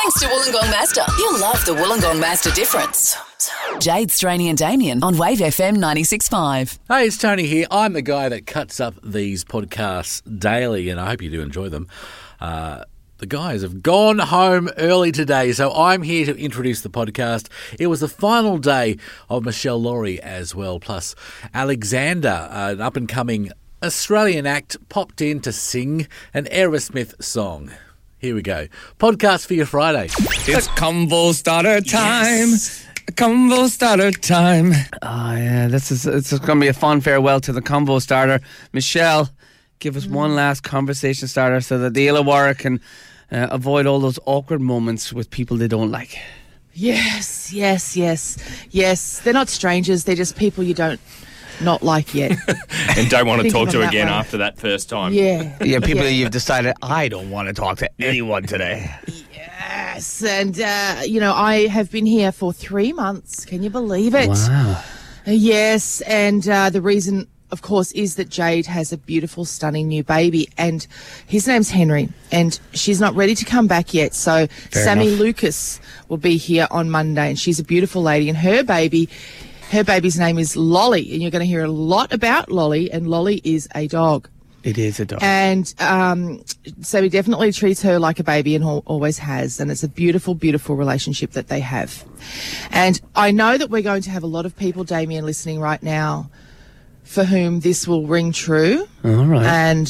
Thanks to Wollongong Master. You'll love the Wollongong Master difference. Jade, Straney and Damien on Wave FM 96.5. Hey, it's Tony here. I'm the guy that cuts up these podcasts daily, and I hope you do enjoy them. The guys have gone home early today, so I'm here to introduce the podcast. It was the final day of Michelle Laurie as well, plus Alexander, an up-and-coming Australian act, popped in to sing an Aerosmith song. Here we go. Podcast for your Friday. It's Convo Starter time. Yes. Convo Starter time. Oh, yeah, it's going to be a fun farewell to the Convo Starter. Michelle, give us one last conversation starter so that the Illawarra can avoid all those awkward moments with people they don't like. Yes. They're not strangers. They're just people you don't not like yet. And don't want to Think talk of to them again that way. after that first time. Yeah. Yeah, people that you've decided, I don't want to talk to anyone today. Yes. And, I have been here for 3 months. Can you believe it? Wow. Yes. And the reason, of course, is that Jade has a beautiful, stunning new baby. And his name's Henry. And she's not ready to come back yet. So Sammy enough. Lucas will be here on Monday. And she's a beautiful lady. And her baby's name is Lolly. And you're going to hear a lot about Lolly. And Lolly is a dog. It is a dog. And so he definitely treats her like a baby and always has. And it's a beautiful, beautiful relationship that they have. And I know that we're going to have a lot of people, Damien, listening right now for whom this will ring true. All right. And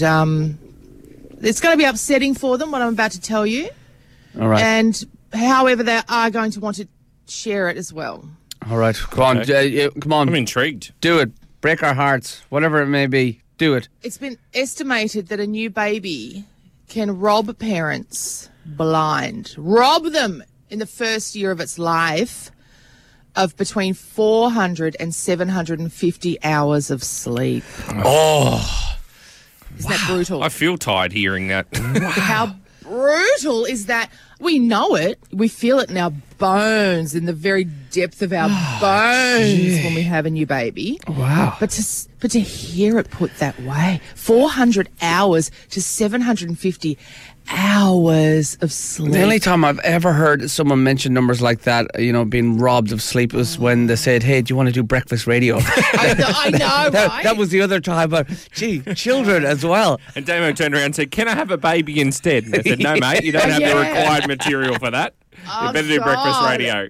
it's going to be upsetting for them, what I'm about to tell you. All right. And however, they are going to want to share it as well. All right. Come on. Come on. I'm intrigued. Do it. Break our hearts. Whatever it may be. Do it. It's been estimated that a new baby can rob parents blind. Rob them in the first year of its life of between 400 and 750 hours of sleep. Oh, Isn't that brutal? I feel tired hearing that. How brutal is that? We know it. We feel it in our bones, in the very depth of our bones when we have a new baby. Wow. But to hear it put that way, 400 hours to 750 hours of sleep. The only time I've ever heard someone mention numbers like that, being robbed of sleep, was when they said, hey, do you want to do breakfast radio? I know, right? That was the other time, but gee, children as well. And Damo turned around and said, can I have a baby instead? And I said, no, mate, you don't have the required material for that. You better do breakfast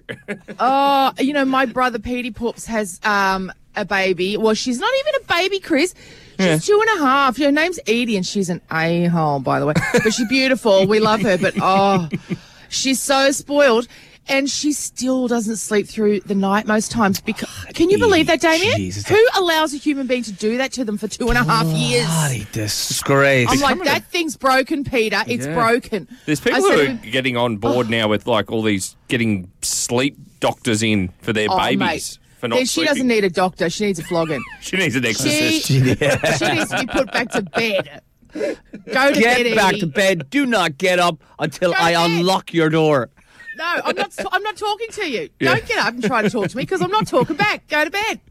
radio. My brother Petey Poops has a baby. Well, she's not even a baby, Chris. She's 2.5. Her name's Edie, and she's an a-hole, by the way. But she's beautiful. We love her. But, she's so spoiled. And she still doesn't sleep through the night most times. Can you believe that, Damien? Jesus. Who allows a human being to do that to them for 2.5 years? Bloody disgrace. I'm like, that thing's broken, Peter. It's broken. There's people who are getting on board now with like all these getting sleep doctors in for their babies. Mate. For not Then she doesn't need a doctor. She needs a flogging. She needs an She exorcist. needs to be put back to bed. Go to bed, Get back Edie. to bed. Do not get up until Go to I bed. unlock your door. No, I'm not talking to you. Don't get up and try to talk to me because I'm not talking back. Go to bed.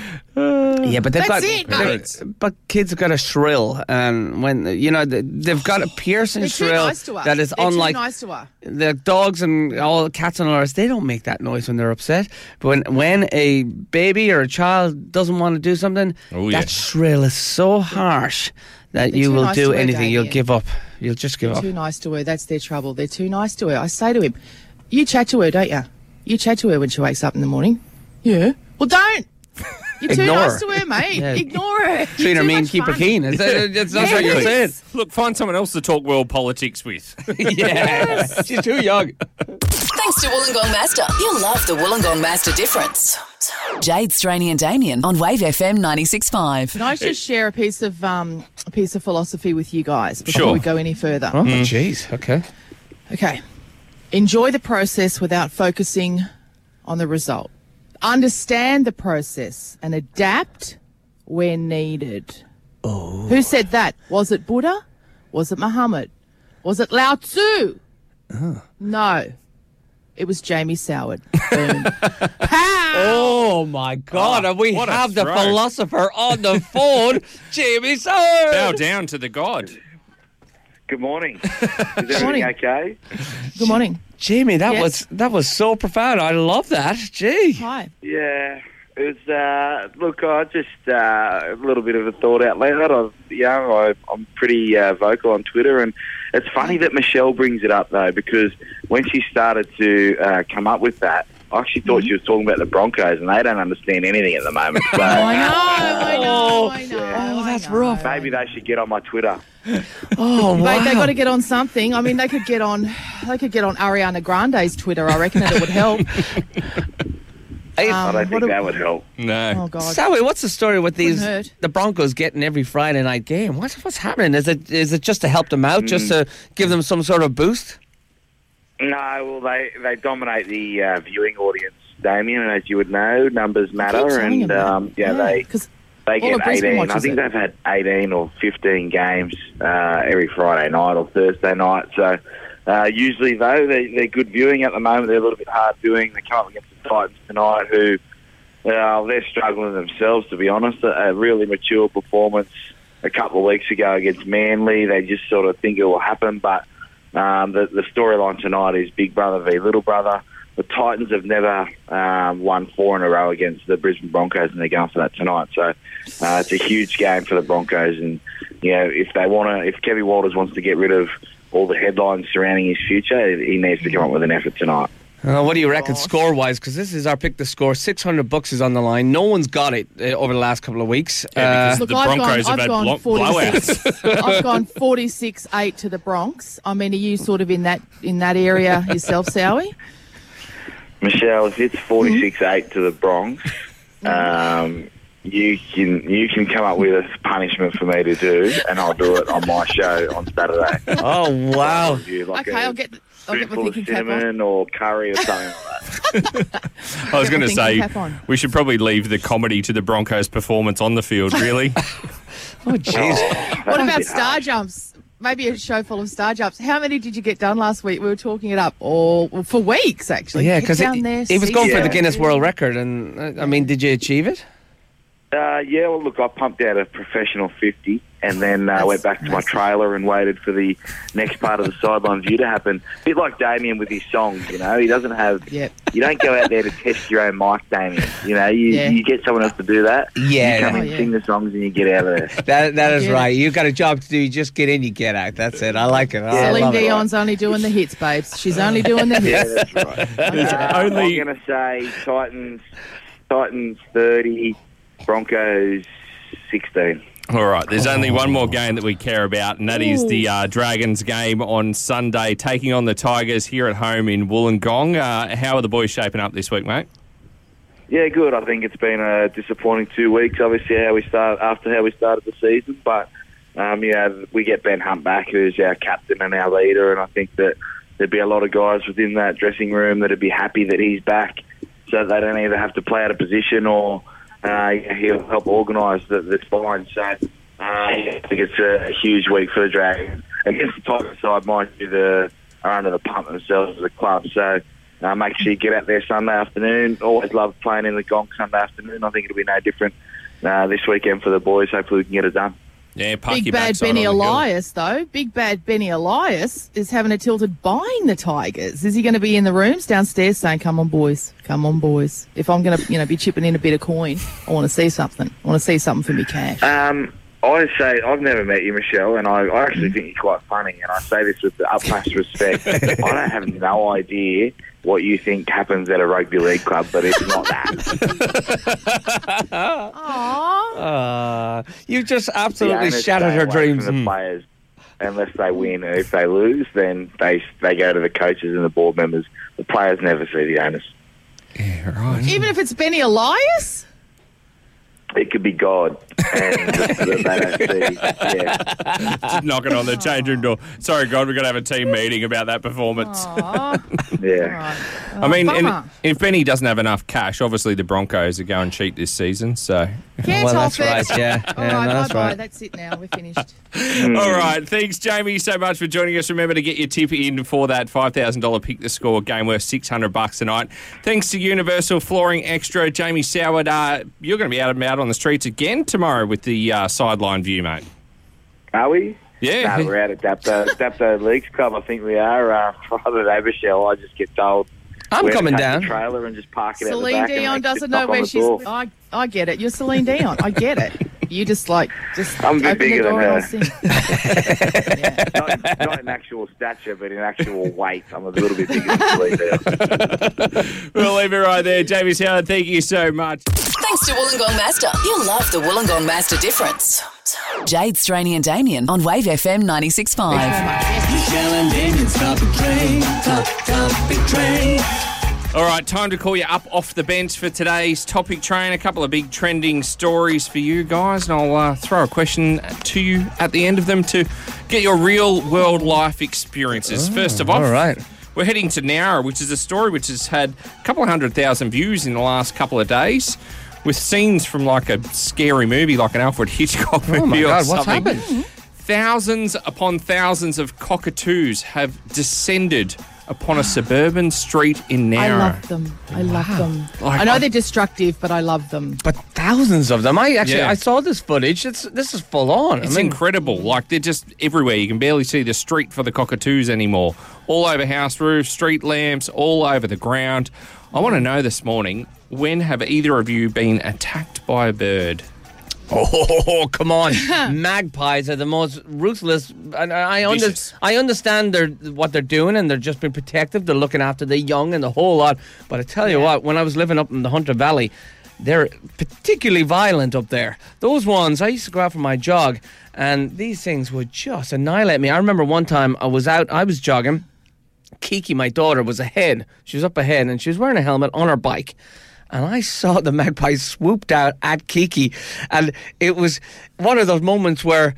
Yeah, but they've That's it, mate. but kids have got a shrill, and when they've got a piercing They're too shrill nice to her. that is They're unlike too nice to her. the dogs and all cats and others. They don't make that noise when they're upset. But when a baby or a child doesn't want to do something, that shrill is so harsh that They're you too will nice do to her, anything. You'll Damien. give up. You'll just give They're up. too nice to her. That's their trouble. They're too nice to her. I say to him, you chat to her, don't you? You chat to her when she wakes up in the morning. Yeah. Well, don't. You're too Ignore nice her. to her, mate. Yeah. Ignore her. Treat You're her too mean, much keep her fun. keen. That's what you're Yes. saying. Look, find someone else to talk world politics with. Yeah, she's too young. Thanks to Wollongong Master. You'll love the Wollongong Master difference. Jade, Straney and Damien on Wave FM 96.5. Can I just share a piece of philosophy with you guys before Sure. we go any further? Oh, jeez. Okay. Okay. Enjoy the process without focusing on the result. Understand the process and adapt where needed. Oh. Who said that? Was it Buddha? Was it Muhammad? Was it Lao Tzu? No. It was Jamie Soward. Boom. Pow! Oh my God! And we what a have the throw. philosopher on the phone, Jamie Soward. Bow down to the god. Good morning. Is everything morning. okay? Good morning. Jamie, that Yes. was so profound. I love that. Gee. Hi. Yeah. It was, look, I just, a little bit of a thought out loud. I'm pretty vocal on Twitter, and it's funny that Michelle brings it up, though, because when she started to come up with that, I actually thought she was talking about the Broncos, and they don't understand anything at the moment. So I know. Oh, that's rough. maybe they should get on my Twitter. Oh, wow. Mate, they got to get on something. I mean, they could get on Ariana Grande's Twitter. I reckon that it would help. I don't think that would help. No. Oh God. Sally, what's the story with Couldn't hurt. the Broncos getting every Friday night game? What's happening? Is it just to help them out, just to give them some sort of boost? No, well, they dominate the viewing audience, Damien, and as you would know, numbers matter, telling and them that. 'Cause they all get of Brisbane 18. I watches think it. they've had 18 or 15 games every Friday night or Thursday night. So usually, though, they're good viewing at the moment. They're a little bit hard viewing. They come up against the Titans tonight, who they're struggling themselves, to be honest. A really mature performance a couple of weeks ago against Manly. They just sort of think it will happen, but the storyline tonight is big brother v little brother. The Titans have never won 4 in a row against the Brisbane Broncos, and they're going for that tonight. So it's a huge game for the Broncos, and if Kevin Walters wants to get rid of all the headlines surrounding his future, he needs to come up with an effort tonight. What do you reckon score-wise? Because this is our pick the score. $600 is on the line. No one's got it over the last couple of weeks. Yeah, because Look, the I've Broncos gone have had 46. blowouts. I've gone 46-8 to the Bronx. I mean, are you sort of in that area yourself, Sowie? Michelle, if it's 46-8 to the Bronx, you can come up with a punishment for me to do, and I'll do it on my show on Saturday. Oh, wow. Like Okay, I'll get my spoonful of thinking cap on. cinnamon or curry or something like that. I was going to Thinking say, cap on. we should probably leave the comedy to the Broncos' performance on the field, really. Oh, jeez. What about star jumps? Maybe a show full of star jumps. How many did you get done last week? We were talking it up for weeks, actually. Yeah, Get because down there, he was see going for the something. Guinness World Record, and I mean, did you achieve it? Yeah, well, look, I pumped out a professional 50 and then went back to my trailer and waited for the next part of the sideline view to happen. A bit like Damien with his songs, you know. He doesn't have... Yep. You don't go out there to test your own mic, Damien. You know, you get someone else to do that. Yeah. You come in, sing the songs, and you get out of there. That is get right. it. You've got a job to do. You just get in, you get out. That's it. I like it. I Celine love it. Dion's only doing the hits, babes. She's only doing the Yeah, hits. that's right. There's only- I'm going to say Titans 30, Broncos 16. All right, there's only one more game that we care about, and that is the Dragons game on Sunday, taking on the Tigers here at home in Wollongong. How are the boys shaping up this week, mate? Yeah, good. I think it's been a disappointing 2 weeks, obviously, after how we started the season. But, we get Ben Hunt back, who's our captain and our leader, and I think that there'd be a lot of guys within that dressing room that'd be happy that he's back so they don't either have to play out of position or he'll help organise the spine. So I think it's a huge week for the Dragons. Against the Tigers side, mind you, are under the pump themselves as a club. So make sure you get out there Sunday afternoon. Always love playing in the Gong Sunday afternoon. I think it'll be no different this weekend for the boys. Hopefully we can get it done. Yeah, park Big your bad backside Benny on the hill. Elias, though. Big bad Benny Elias is having a tilted buying the Tigers. Is he going to be in the rooms downstairs saying, "Come on, boys, come on, boys"? If I'm going to, be chipping in a bit of coin, I want to see something. I want to see something for me cash. I say I've never met you, Michelle, and I actually think you're quite funny, and I say this with the utmost respect. I don't have no idea what you think happens at a rugby league club, but it's not that. Aww. You just The absolutely owners shattered stay her away dreams. from the players, unless they win, and if they lose, then they go to the coaches and the board members. The players never see the owners. Yeah, right. Even if it's Benny Elias? It could be God, and they don't see. Yeah. Just knocking on the change room door. Sorry, God, we're going to have a team meeting about that performance. Yeah. I mean, bummer. if Benny doesn't have enough cash, obviously the Broncos are going cheap this season. So, Can't Well, off that's it. right, yeah. All Yeah, right, no, that's bye-bye. right. That's it now. We're finished. all right. Thanks, Jamie, so much for joining us. Remember to get your tip in for that $5,000 pick the score game worth $600 tonight. Thanks to Universal Flooring Extra, Jamie Soward. You're going to be out and about on the streets again tomorrow with the sideline view, mate. Are we? Yeah. No, we're out at Dapto Leagues Club, I think we are. Friday day, Michelle, I just get told I'm where to coming take down. the trailer and just park it Celine out the back. Dion and doesn't knock know on where the she's. door. I get it. You're Celine Dion. I get it. You just I'm a bit open bigger the than door her. and I'll sing. Yeah. Not in actual stature, but in actual weight. I'm a little bit bigger than Celine Dion. We'll leave it right there. Jamie Howard, thank you so much. Thanks to Wollongong Master. You'll love the Wollongong Master difference. Jade, Straney and Damien on Wave FM 96.5. Michelle and Damien's Topic Train. Topic Train. All right, time to call you up off the bench for today's Topic Train. A couple of big trending stories for you guys, and I'll throw a question to you at the end of them to get your real-world life experiences. First of all, all right. we're heading to Nowra, which is a story which has had a couple of 100,000 views in the last couple of days, with scenes from like a scary movie, like an Alfred Hitchcock movie Oh my or God, something. what's happened? Thousands upon thousands of cockatoos have descended upon a suburban street in Nowra. I love them. I love them. Like, I know they're destructive, but I love them. But thousands of them. I Yeah. saw this footage. This is full on. It's incredible. Like, they're just everywhere. You can barely see the street for the cockatoos anymore. All over house roofs, street lamps, all over the ground. I want to know this morning, when have either of you been attacked by a bird? Oh, come on. Magpies are the most ruthless. And Vicious. I understand what they're doing, and they're just being protective. They're looking after the young and the whole lot. But I tell you what, when I was living up in the Hunter Valley, they're particularly violent up there. Those ones, I used to go out for my jog, and these things would just annihilate me. I remember one time I was jogging. Kiki, my daughter, was ahead. She was up ahead, and she was wearing a helmet on her bike. And I saw the magpie swooped out at Kiki. And it was one of those moments where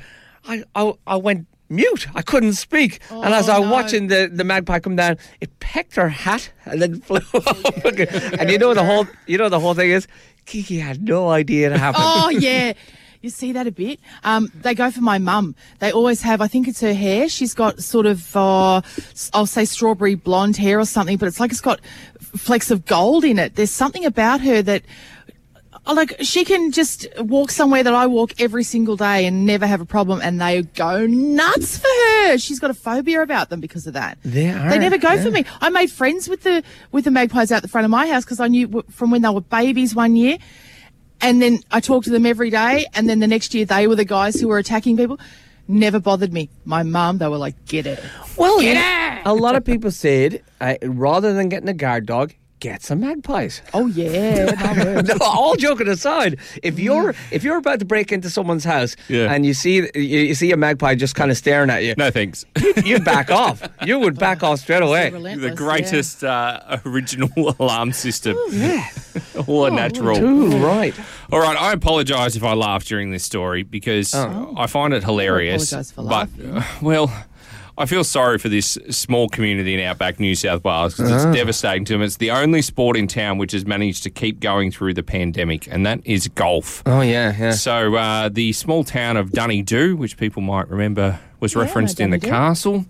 I went mute. I couldn't speak. And as I was watching the magpie come down, it pecked her hat and then flew off. And you know the whole thing is, Kiki had no idea it happened. Oh, yeah. You see that a bit? They go for my mum. They always have, I think it's her hair. She's got sort of, I'll say strawberry blonde hair or something, but it's like it's got flecks of gold in it. There's something about her that, like, she can just walk somewhere that I walk every single day and never have a problem, and they go nuts for her. She's got a phobia about them because of that. They never go for me. I made friends with the magpies out the front of my house because I knew from when they were babies one year. And then I talked to them every day, and then the next year they were the guys who were attacking people. Never bothered me. My mum, they were like, get it. Well, a lot of people said, rather than getting a guard dog, get some magpies. Oh, yeah. my word. No, all joking aside, if you're about to break into someone's house and you see a magpie just kind of staring at you, No thanks. you'd back off. You would back off straight away. Relentless, The greatest original alarm system. Yeah. All natural. Too right. All right, I apologise if I laugh during this story because I find it hilarious. apologise for but, laughing. I feel sorry for this small community in outback New South Wales because it's devastating to them. It's the only sport in town which has managed to keep going through the pandemic, and that is golf. Oh, yeah. So the small town of Dunedoo, which people might remember was referenced in the Dunedoo. castle,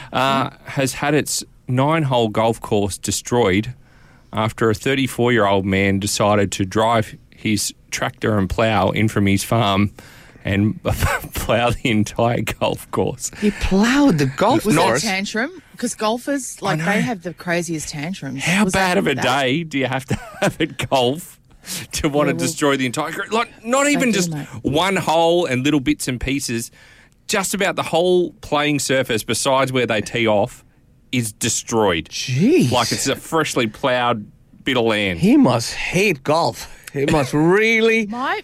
has had its 9-hole golf course destroyed after a 34-year-old man decided to drive his tractor and plough in from his farm and plough the entire golf course. He ploughed the golf Was that a course. tantrum? Because golfers, like, know. they have the craziest tantrums. How Was that bad of a that? day do you have to have at golf to want to destroy the entire... Like, not even do, just mate. one hole and little bits and pieces, just about the whole playing surface besides where they tee off is destroyed. Jeez. Like it's a freshly ploughed bit of land. He must hate golf. He must really...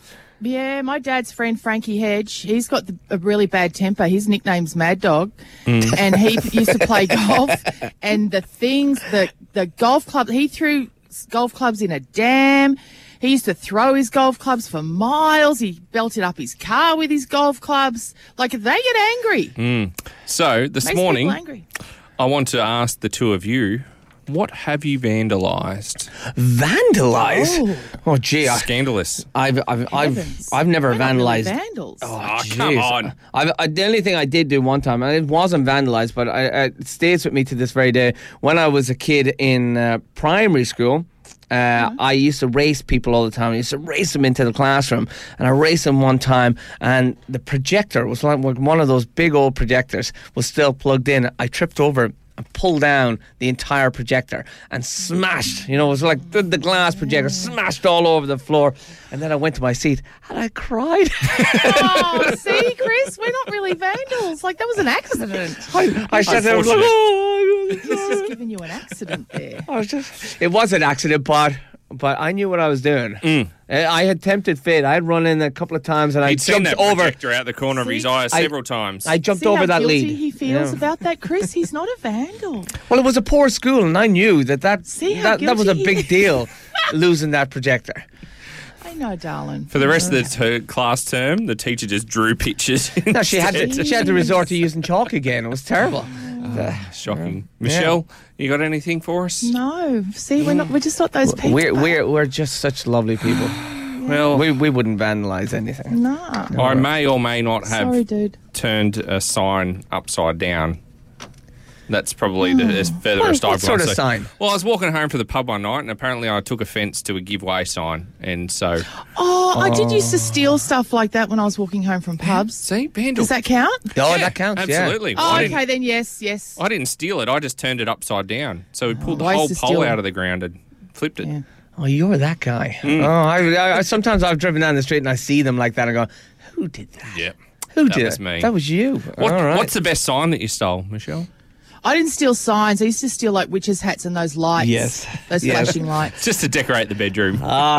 My dad's friend Frankie Hedge, he's got a really bad temper. His nickname's Mad Dog, and he used to play golf. And the golf club, he threw golf clubs in a dam. He used to throw his golf clubs for miles. He belted up his car with his golf clubs. Like, they get angry. So this Makes morning, people angry. I want to ask the two of you, what have you vandalised? Vandalise? Oh, gee. Scandalous. I've Heavens. never They're not really vandalised. vandals. Oh, come on. The only thing I did do one time, and it wasn't vandalised, but it stays with me to this very day. When I was a kid in primary school, I used to race people all the time. I used to race them into the classroom, and I raced them one time, and the projector was like one of those big old projectors was still plugged in. I tripped over and pulled down the entire projector and smashed. It was like the glass projector smashed all over the floor. And then I went to my seat and I cried. Oh, see, Chris, we're not really vandals. Like, that was an accident. I sat there and was like, oh, He's just giving you an accident there. it was an accident, but I knew what I was doing. I had tempted fate. I had run in a couple of times and I He'd seen jumped that over. projector out the corner of his eye several times. I jumped See over how that guilty lead. he feels about that, Chris? He's not a vandal. Well, it was a poor school, and I knew that See how that was a guilty big he deal, losing that projector. I know, darling. For the rest of the class term, the teacher just drew pictures. No, she had to resort to using chalk again. It was terrible. Shocking. Michelle, you got anything for us? No, see, we're just not those people. We're just such lovely people. Well, we wouldn't vandalise anything. No. I may or may not have Sorry, dude. turned a sign upside down. That's probably the furthest I've What sort gone. of sign? Well, I was walking home from the pub one night, and apparently I took offence to a giveaway sign, and so I did used to steal stuff like that when I was walking home from pubs. see, Bandle. Does that count? Oh, Yeah, that counts. absolutely. Yeah. Oh, I okay, didn't- then yes. I didn't steal it. I just turned it upside down. So we pulled the I used whole to pole steal out it. of the ground and flipped it. Yeah. Oh, you're that guy. Oh, I sometimes I've driven down the street and I see them like that and go, who did that? Yeah. Who That did was it? me. That was you. What, All right. What's the best sign that you stole, Michelle? I didn't steal signs. I used to steal like witches' hats and those lights. Yes. Those Yes. flashing lights. Just to decorate the bedroom.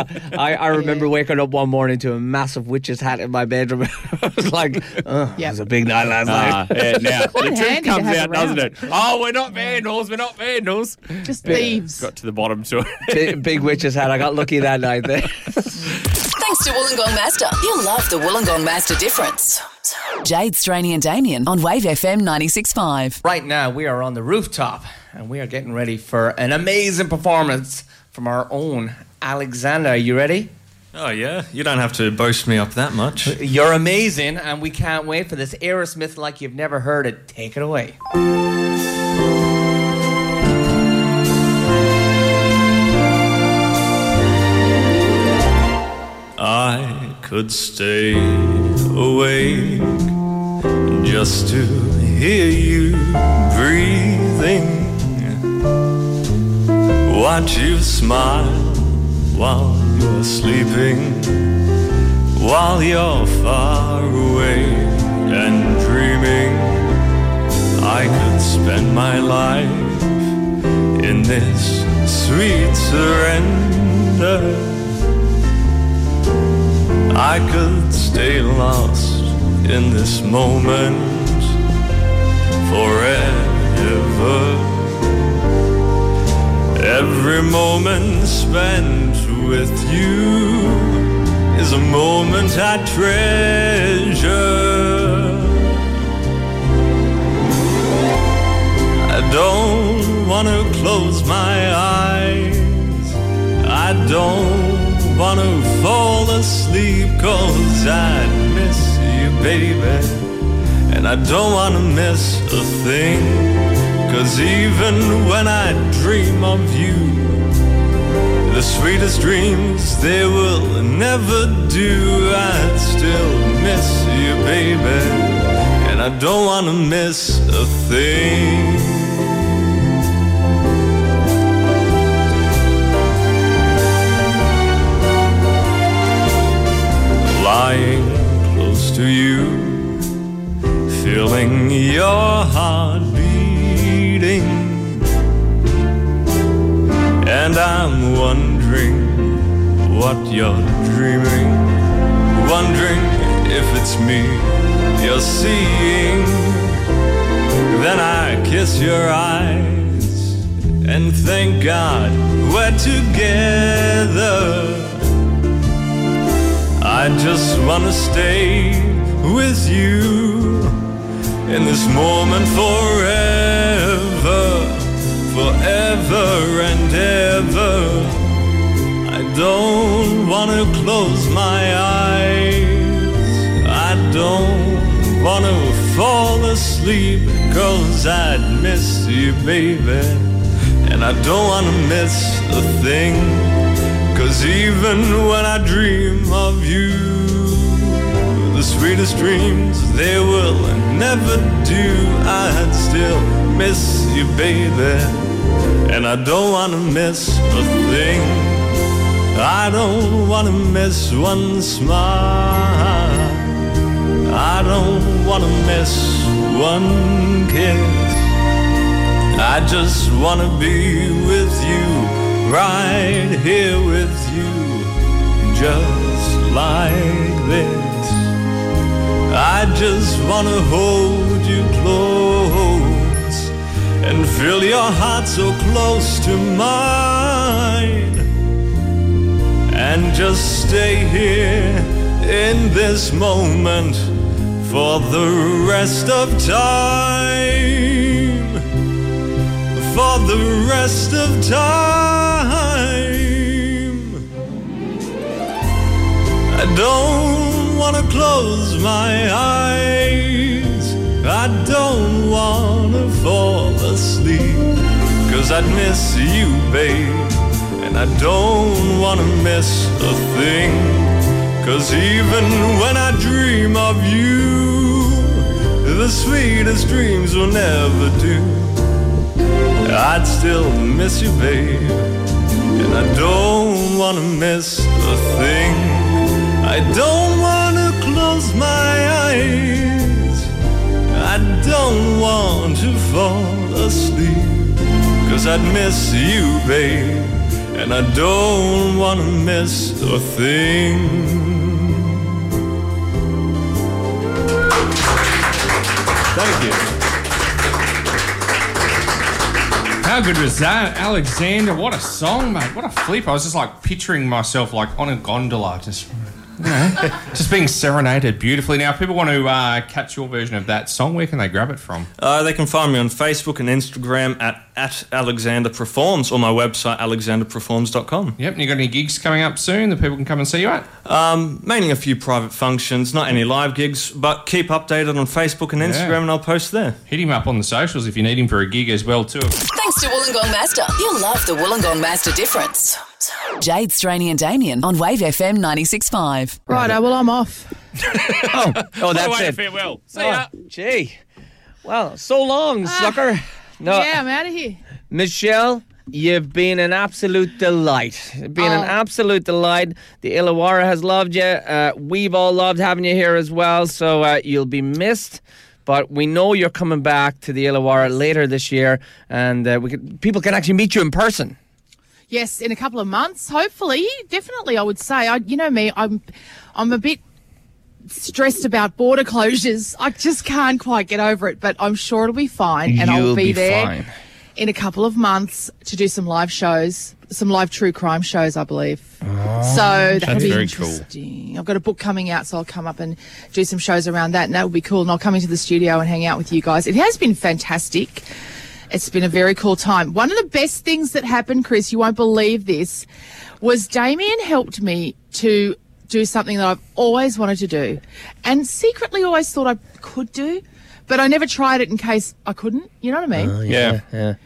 I remember waking up one morning to a massive witch's hat in my bedroom. I was like, it was a big night last night. Now, the truth handy to comes have out, doesn't around. it? Oh, we're not vandals. We're not vandals. Just thieves. Got to the bottom to it. Big witch's hat. I got lucky that night there. Thanks to Wollongong Master. You'll love the Wollongong Master difference. Jade, Straney and Damien on Wave FM 96.5. Right now, we are on the rooftop and we are getting ready for an amazing performance from our own Alexander. Are you ready? Oh, yeah? You don't have to boast me up that much. You're amazing, and we can't wait for this Aerosmith like you've never heard it. Take it away. I could stay awake just to hear you breathing, watch you smile while you're sleeping, while you're far away and dreaming. I could spend my life in this sweet surrender. I could stay lost in this moment forever. Every moment spent with you is a moment I treasure. I don't want to close my eyes. I don't want to fall asleep 'cause I miss you, baby. And I don't want to miss a thing, 'cause even when I dream of you, the sweetest dreams, they will never do. I still miss you, baby, and I don't want to miss a thing. Lying close to you, feeling your heart beating, and I'm wondering what you're dreaming, wondering if it's me you're seeing. Then I kiss your eyes and thank God we're together. I just wanna stay with you in this moment forever, forever and ever. I don't wanna close my eyes. I don't wanna fall asleep, 'cause I'd miss you, baby, and I don't wanna miss a thing. 'Cause even when I dream of you, the sweetest dreams they will never do. I'd still miss you, baby, and I don't wanna miss a thing. I don't wanna miss one smile, I don't wanna miss one kiss. I just wanna be with you, right here with you, just like this. I just wanna hold you close and feel your heart so close to mine, and just stay here in this moment for the rest of time, for the rest of time. I don't wanna close my eyes, I don't wanna fall asleep, 'cause I'd miss you, babe, and I don't wanna miss a thing. 'Cause even when I dream of you, the sweetest dreams will never do. I'd still miss you, babe, and I don't wanna miss a thing. I don't wanna close my eyes, I don't want to fall asleep, 'cause I'd miss you, babe, and I don't wanna miss a thing. Thank you. How good was that, Alexander? What a song, mate. What a flip. I was just like picturing myself like on a gondola, just, you know, just being serenaded beautifully. Now, if people want to catch your version of that song, where can they grab it from? They can find me on Facebook and Instagram at Alexander Performs, or my website, alexanderperforms.com. Yep, and you got any gigs coming up soon that people can come and see you at? Mainly a few private functions, not any live gigs, but keep updated on Facebook and Instagram, and I'll post there. Hit him up on the socials if you need him for a gig as well too. Thanks to Wollongong Master. You'll love the Wollongong Master difference. Jade, Straney and Damien on Wave FM 96.5. Righto, well, I'm off. Oh, that's it. Farewell. See ya. Gee. Well, so long, sucker. No, Yeah, I'm out of here. Michelle, you've been an absolute delight. Been an absolute delight. The Illawarra has loved you. We've all loved having you here as well. So you'll be missed. But we know you're coming back to the Illawarra later this year, and people can actually meet you in person. Yes, in a couple of months, hopefully. Definitely, I would say. You know me, I'm a bit stressed about border closures. I just can't quite get over it, but I'm sure it'll be fine, and I'll be there fine. in a couple of months to do some live shows, some live true crime shows, I believe. So that'll be very cool. interesting. I've got a book coming out, so I'll come up and do some shows around that, and that will be cool. And I'll come into the studio and hang out with you guys. It has been fantastic. It's been a very cool time. One of the best things that happened, Chris, you won't believe this, was Damien helped me to do something that I've always wanted to do and secretly always thought I could do, but I never tried it in case I couldn't. You know what I mean? Yeah.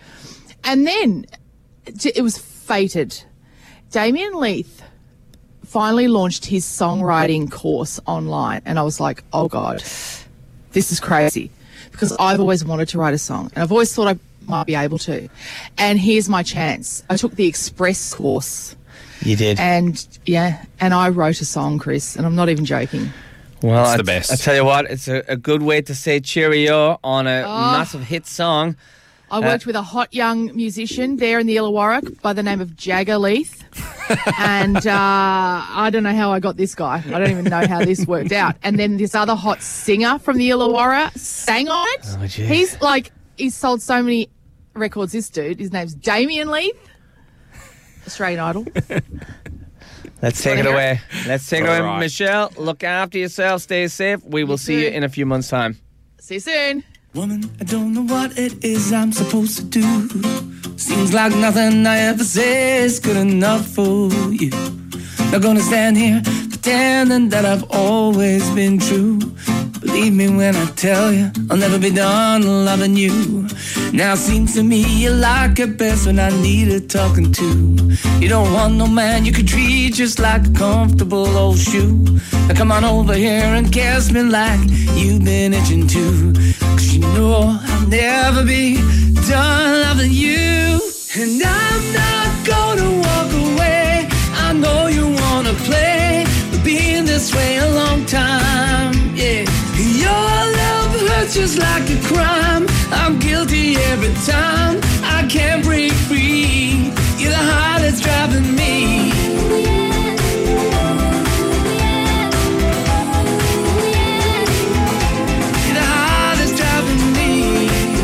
And then it was fated. Damien Leith finally launched his songwriting course online, and I was like, oh, God, this is crazy, because I've always wanted to write a song, and I've always thought I might be able to. And here's my chance. I took the Express course. You did. And, and I wrote a song, Chris, and I'm not even joking. Well, It's the best. I tell you what, it's a good way to say cheerio on a massive hit song. I worked with a hot young musician there in the Illawarra by the name of Jagger Leith. And I don't know how I got this guy. I don't even know how this worked out. And then this other hot singer from the Illawarra sang on it. Oh, gee. He's sold so many records, this dude. His name's Damien Leith. Australian Idol. Let's take it away. Let's take it away. right. Michelle, look after yourself. Stay safe. We will see you in a few months' time. See you soon. Woman, I don't know what it is I'm supposed to do. Seems like nothing I ever say is good enough for you. Not gonna stand here pretending that I've always been true. Believe Believe me when I tell you, I'll never be done loving you. Now it seems to me you like it best when I need a talking to. You don't want no man you can treat just like a comfortable old shoe. Now come on over here and kiss me like you've been itching to. 'Cause you know I'll never be done loving you. And I'm not gonna walk away. I know you wanna play, but being this way a long time, yeah. Your love hurts just like a crime. I'm guilty every time. I can't break free. You're the heart that's driving me. You're the heart that's driving me.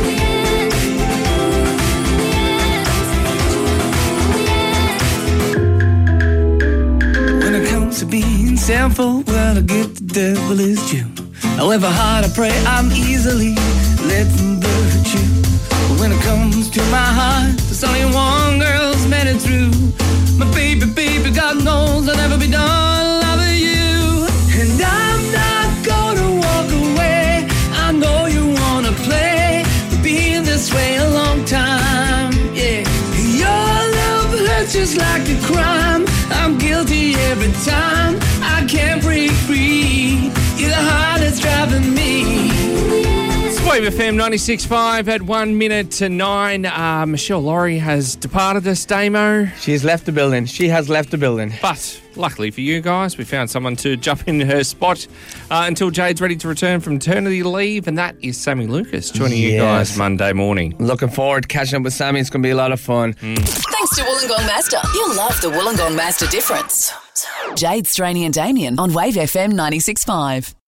When it comes to being sinful, well, I get the devil is due. However hard I pray, I'm easily let them hurt you. But when it comes to my heart, there's only one girl's made it through. My baby, baby, God knows I'll never be done loving you. And I'm not gonna walk away. I know you wanna play, but being this way a long time, yeah. Your love hurts just like a crime. I'm guilty every time. I can't break free. You're the heart that's driving me. Wave FM 96.5 at 1 minute to 9. Michelle Laurie has departed us, Damo. She's left the building. She has left the building. But luckily for you guys, we found someone to jump in her spot until Jade's ready to return from maternity leave, and that is Sammy Lucas joining you guys Monday morning. Looking forward to catching up with Sammy. It's going to be a lot of fun. Thanks to Wollongong Mazda. You'll love the Wollongong Mazda difference. Jade, Straney and Damien on Wave FM 96.5.